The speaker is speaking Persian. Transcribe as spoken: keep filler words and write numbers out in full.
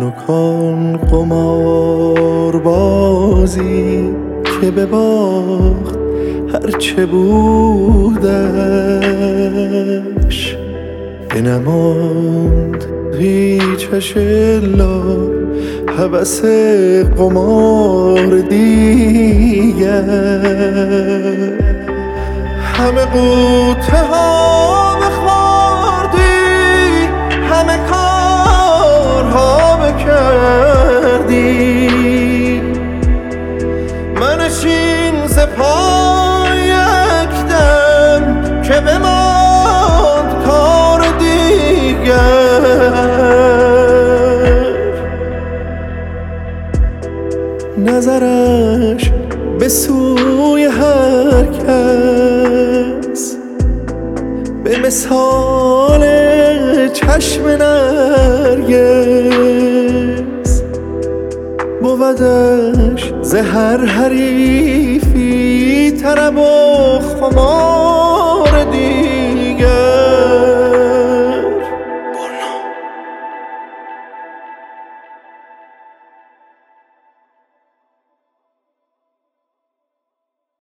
کن قمار بازی که بباخت هرچه بودش، بنماند هیچش الا هوس قمار دیگر. همه قوطه ها بخوردی، همه کارها بکردی، منشین ز پای یک دم که بماند کار دیگر. نظرش به سوی هر کس به مثال چشم نرگس، بودش ز هر حریفی طرب و خمار